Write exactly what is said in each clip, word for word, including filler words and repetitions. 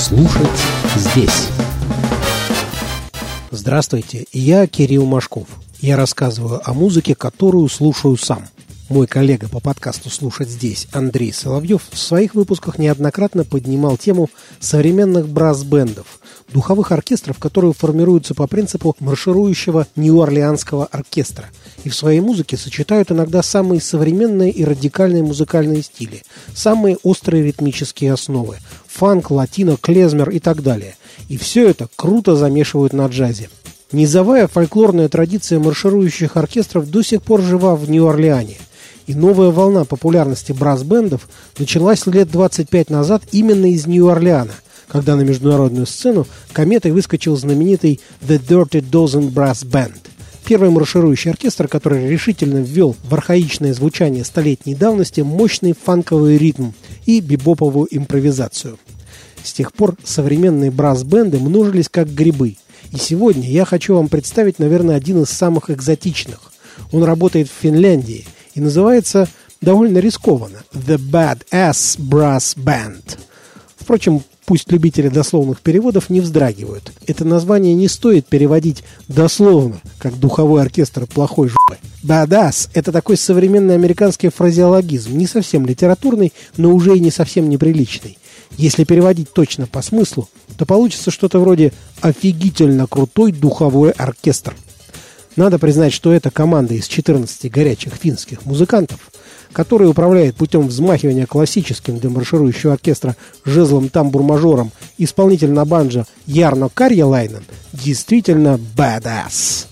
Слушать здесь. Здравствуйте, я Кирилл Машков. Я рассказываю о музыке, которую слушаю сам. Мой коллега по подкасту «Слушать здесь» Андрей Соловьев в своих выпусках неоднократно поднимал тему современных брас-бендов, духовых оркестров, которые формируются по принципу марширующего нью-орлеанского оркестра и в своей музыке сочетают иногда самые современные и радикальные музыкальные стили, самые острые ритмические основы – фанк, латино, клезмер и так далее. И все это круто замешивают на джазе. Низовая фольклорная традиция марширующих оркестров до сих пор жива в Нью-Орлеане. И новая волна популярности брас-бендов началась лет двадцать пять назад именно из Нью-Орлеана, когда на международную сцену кометой выскочил знаменитый The Dirty Dozen Brass Band, первый марширующий оркестр, который решительно ввел в архаичное звучание столетней давности мощный фанковый ритм и бибоповую импровизацию. С тех пор современные брас-бенды множились как грибы. И сегодня я хочу вам представить, наверное, один из самых экзотичных. Он работает в Финляндии и называется довольно рискованно The Badass Brass Band. Впрочем, пусть любители дословных переводов не вздрагивают. Это название не стоит переводить дословно, как духовой оркестр плохой жопы. Badass – это такой современный американский фразеологизм, не совсем литературный, но уже и не совсем неприличный. Если переводить точно по смыслу, то получится что-то вроде «офигительно крутой духовой оркестр». Надо признать, что это команда из четырнадцати горячих финских музыкантов, которые управляет путем взмахивания классическим для марширующего оркестра жезлом тамбур-мажором исполнитель на банджо Ярно Карьялайнен, действительно badass.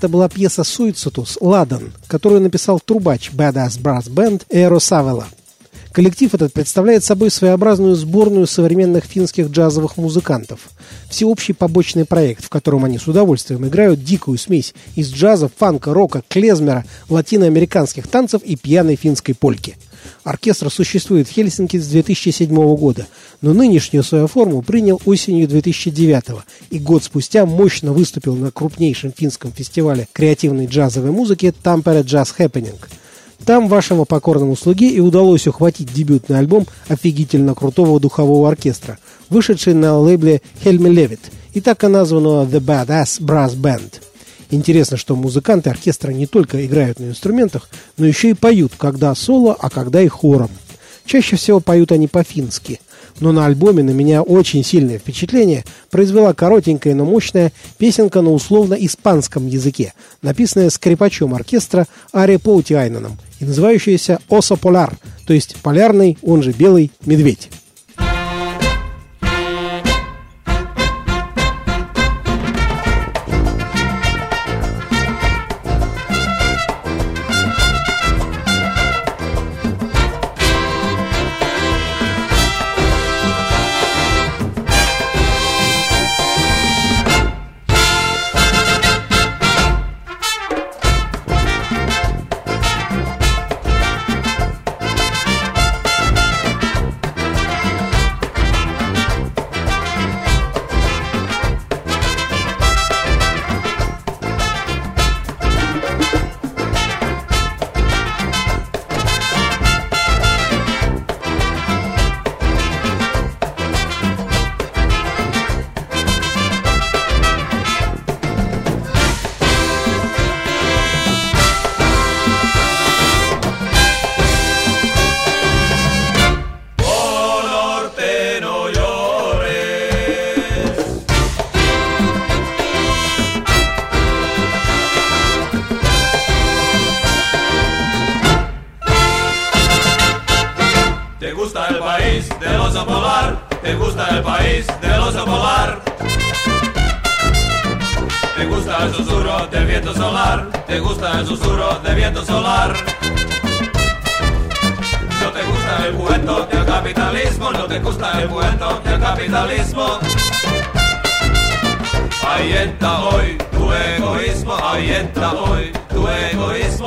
это была пьеса «Суицитус» «Ладан», которую написал трубач Badass Brass Band Eero Savola. Коллектив этот представляет собой своеобразную сборную современных финских джазовых музыкантов. Всеобщий побочный проект, в котором они с удовольствием играют дикую смесь из джаза, фанка, рока, клезмера, латиноамериканских танцев и пьяной финской польки. Оркестр существует в Хельсинки с две тысячи седьмого года, но нынешнюю свою форму принял осенью две тысячи девятого и год спустя мощно выступил на крупнейшем финском фестивале креативной джазовой музыки Tampere Jazz Happening. Там вашему покорному слуге и удалось ухватить дебютный альбом офигительно крутого духового оркестра, вышедший на лейбле Helme Levitt и так и названного The Badass Brass Band. Интересно, что музыканты оркестра не только играют на инструментах, но еще и поют, когда соло, а когда и хором. Чаще всего поют они по-фински. Но на альбоме на меня очень сильное впечатление произвела коротенькая, но мощная песенка на условно-испанском языке, написанная скрипачом оркестра Ари Поутиайненом и называющаяся «Oso Polar», то есть «полярный», он же «белый медведь». ¿Te gusta el país del oso polar? ¿Te gusta el susurro del viento solar? ¿Te gusta el susurro del viento solar? ¿No te gusta el cuento del capitalismo? ¿No te gusta el cuento del capitalismo? Ahí está hoy tu egoísmo, ahí está hoy tu egoísmo.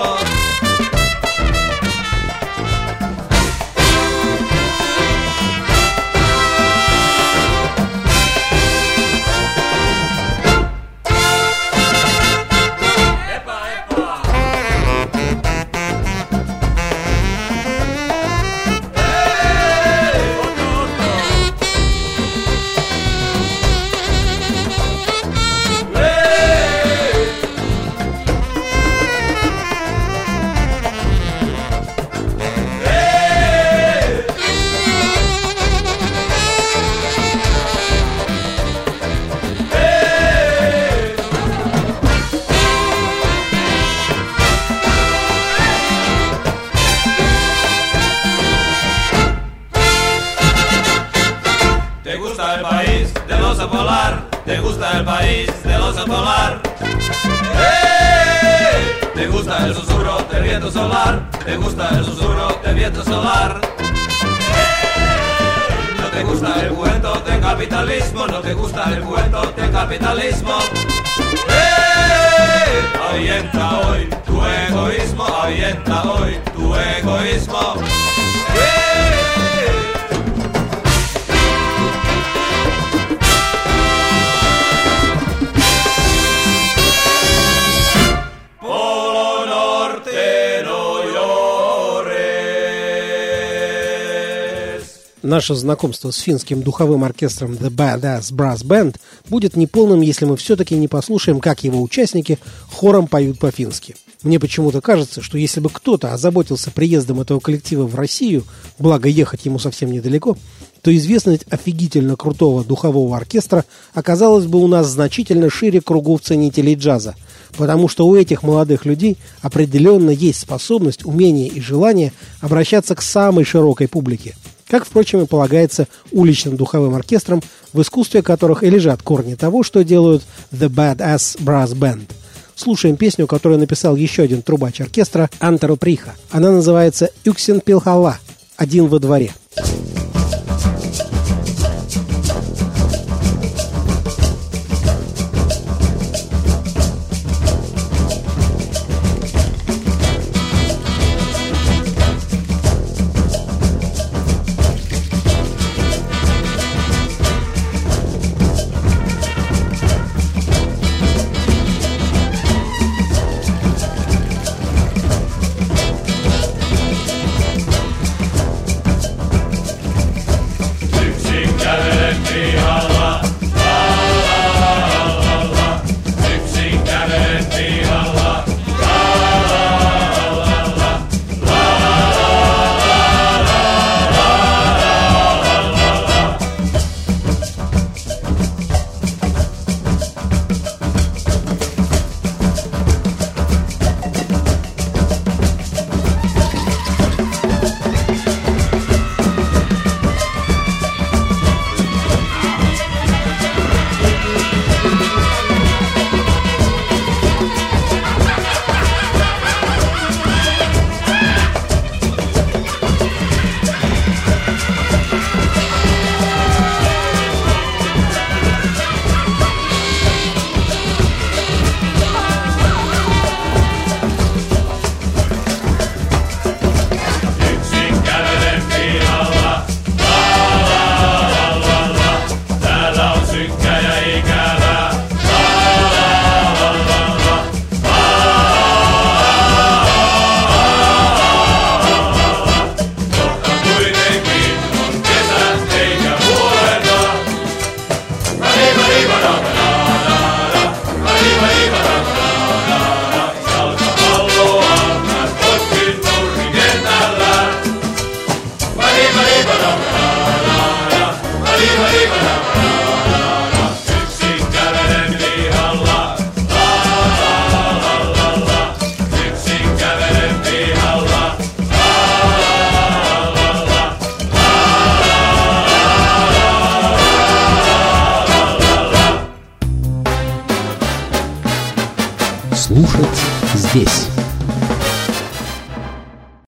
¿Te gusta el país del oso polar? ¿Te gusta el país del oso polar? ¡Hey! ¿Te gusta el susurro del viento solar? ¿Te gusta el susurro del viento solar? ¡Hey! ¿No te gusta el cuento del capitalismo? ¿No te gusta el cuento del capitalismo? ¡Hey! Ahí entra hoy tu egoísmo, ahí entra hoy tu egoísmo. ¡Hey! Наше знакомство с финским духовым оркестром The Badass Brass Band будет неполным, если мы все-таки не послушаем, как его участники хором поют по-фински. Мне почему-то кажется, что если бы кто-то озаботился приездом этого коллектива в Россию, благо ехать ему совсем недалеко, то известность офигительно крутого духового оркестра оказалась бы у нас значительно шире кругов ценителей джаза, потому что у этих молодых людей определенно есть способность, умение и желание обращаться к самой широкой публике, как, впрочем, и полагается уличным духовым оркестрам, в искусстве которых и лежат корни того, что делают The Badass Brass Band. слушаем песню, которую написал еще один трубач оркестра Антero Приха. Она называется «Yksin Pilhalla» – «Один во дворе». Слушать здесь.